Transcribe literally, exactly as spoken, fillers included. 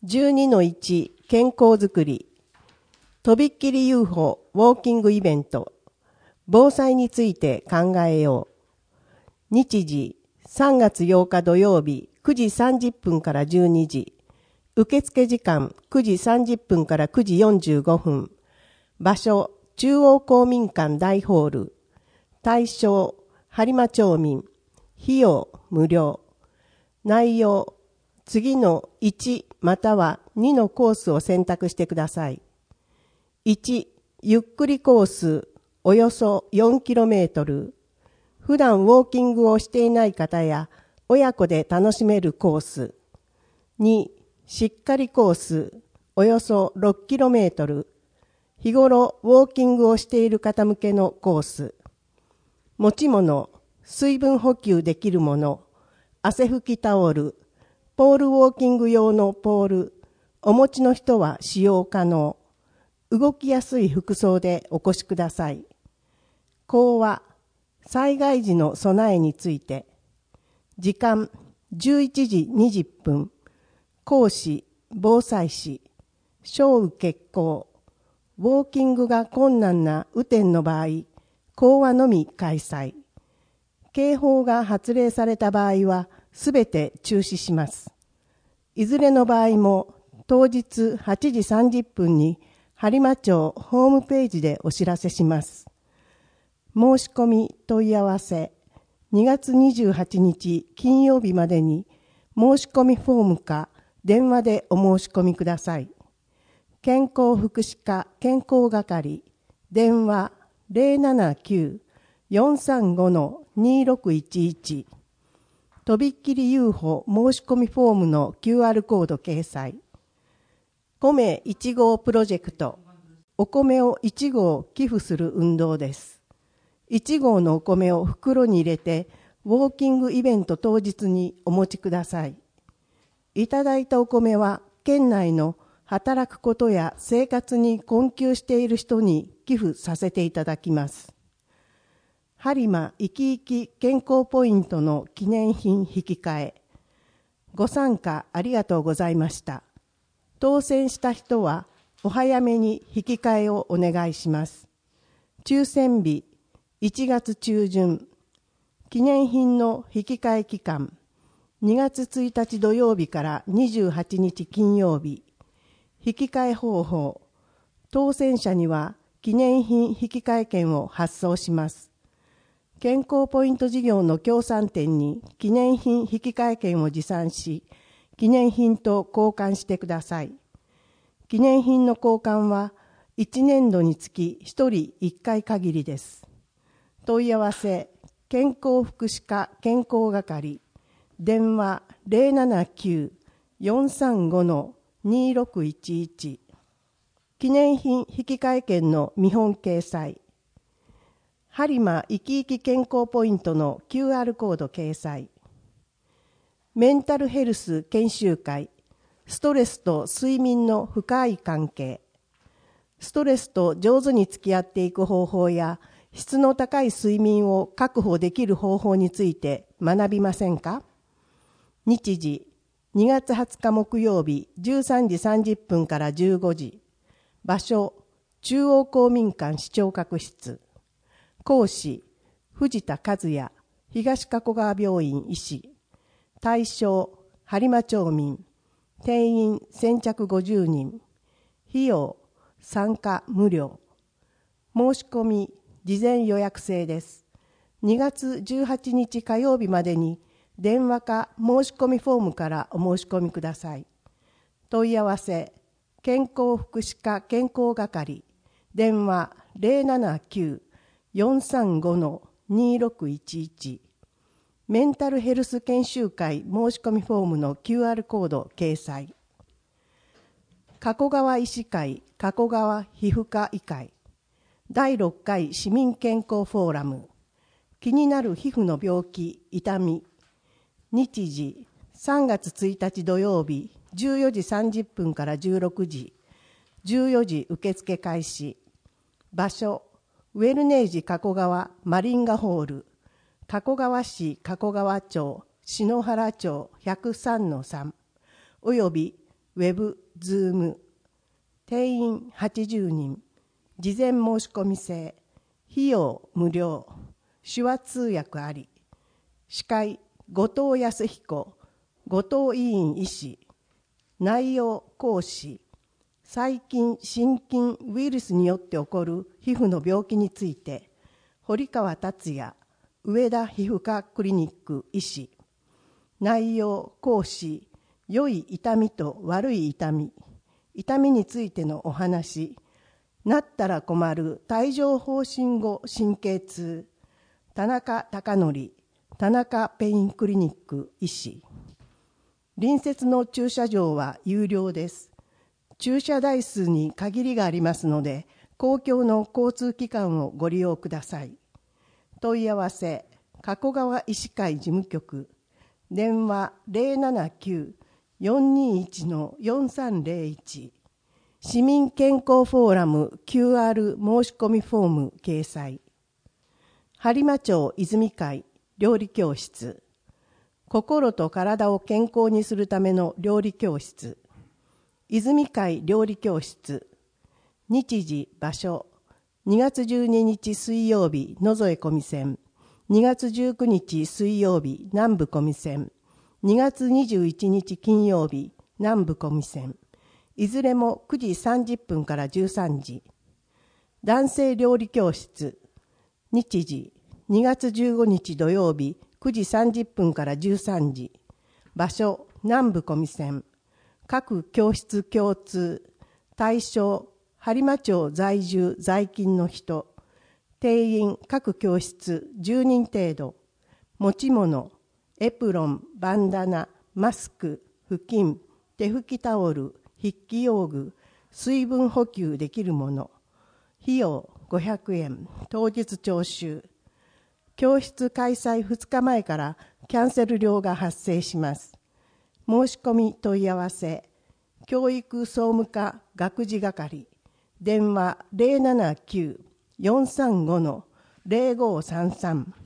じゅうにのいち 健康づくりとびっきり ユーフォー ウォーキングイベント防災について考えよう。日時さんがつようか土曜日くじさんじゅっぷんからじゅうにじ、受付時間くじさんじゅっぷんからくじよんじゅうごふん、場所中央公民館大ホール、対象播磨町民、費用無料、内容次のいちまたはにのコースを選択してください。いち、ゆっくりコースおよそ よんキロメートル。普段ウォーキングをしていない方や親子で楽しめるコース。に、しっかりコースおよそ ろっキロメートル。日頃ウォーキングをしている方向けのコース。持ち物、水分補給できるもの、汗拭きタオル、ポールウォーキング用のポール、お持ちの人は使用可能。動きやすい服装でお越しください。講話、災害時の備えについて。時間、じゅういちじにじゅっぷん。講師、防災士。小雨決行。ウォーキングが困難な雨天の場合、講話のみ開催。警報が発令された場合は、すべて中止します。いずれの場合も当日はちじさんじゅっぷんに播磨町ホームページでお知らせします。申し込み問い合わせにがつにじゅうはちにち金曜日までに申し込みフォームか電話でお申し込みください。健康福祉課健康係電話 ゼロななきゅう よんさんご にろくいちいちとびっきり ユーフォー 申し込みフォームの キューアール コード掲載。米いち号プロジェクト、お米をいち号寄付する運動です。いち号のお米を袋に入れて、ウォーキングイベント当日にお持ちください。いただいたお米は、県内の働くことや生活に困窮している人に寄付させていただきます。播磨いきいき健康ポイントの記念品引き換え。ご参加ありがとうございました。当選した人はお早めに引き換えをお願いします。抽選日いちがつちゅうじゅん。記念品の引き換え期間にがつついたち土曜日からにじゅうはちにち金曜日。引き換え方法。当選者には記念品引き換え券を発送します。健康ポイント事業の協賛店に記念品引き換え券を持参し、記念品と交換してください。記念品の交換はいちねんどにつきひとりいっかい限りです。問い合わせ、健康福祉課健康係、電話 ゼロななきゅう よんさんご にろくいちいち。記念品引き換え券の見本掲載。播磨いきいき健康ポイントの キューアール コード掲載。メンタルヘルス研修会、ストレスと睡眠の深い関係。ストレスと上手に付き合っていく方法や、質の高い睡眠を確保できる方法について学びませんか？日時、にがつはつか木曜日じゅうさんじさんじゅっぷんからじゅうごじ。場所、中央公民館視聴覚室。講師、藤田和也、東加古川病院医師。対象、播磨町民。定員先着ごじゅうにん。費用、参加無料。申し込み、事前予約制です。にがつじゅうはちにち火曜日までに電話か申し込みフォームからお申し込みください。問い合わせ、健康福祉課健康係、電話 ゼロななきゅう よんさんご にろくいちいち。メンタルヘルス研修会申し込みフォームの キューアール コード掲載。加古川医師会加古川皮膚科医会だいろっかい市民健康フォーラム。気になる皮膚の病気、痛み。日時、さんがつついたち土曜日じゅうよじさんじゅっぷんからじゅうろくじ。じゅうよじ受付開始。場所、ウェルネージ加古川マリンガホール。加古川市加古川町篠原町 ひゃくさんのさん およびウェブ、ズーム、定員はちじゅうにん、事前申し込み制、費用無料、手話通訳あり、司会、後藤康彦、後藤委員医師、内容講師、細菌、心筋、ウイルスによって起こる皮膚の病気について、堀川達也、上田皮膚科クリニック医師、内容講師、良い痛みと悪い痛み、痛みについてのお話、なったら困る帯状疱疹後神経痛、田中貴則、田中ペインクリニック医師。隣接の駐車場は有料です。駐車台数に限りがありますので、公共の交通機関をご利用ください。問い合わせ、加古川医師会事務局、電話 ゼロななきゅう よんにいち よんさんゼロいち、市民健康フォーラム キューアール 申し込みフォーム掲載。播磨町泉会料理教室、心と体を健康にするための料理教室、泉会料理教室、日時場所、にがつじゅうににち水曜日野添小見線、にがつじゅうくにち水曜日南部小見線、にがつにじゅういちにち金曜日南部小見線、いずれもくじさんじゅっぷんからじゅうさんじ。男性料理教室、日時にがつじゅうごにち土曜日くじさんじゅっぷんからじゅうさんじ。場所、南部小見線。各教室共通。対象、播磨町在住在勤の人。定員各教室じゅうにん程度。持ち物、エプロン、バンダナ、マスク、布巾、手拭きタオル、筆記用具、水分補給できるもの。費用ごひゃくえん、当日徴収。教室開催ふつかまえからキャンセル料が発生します。申し込み問い合わせ、教育総務課学事係、電話 ゼロななきゅう よんさんご ゼロごさんさん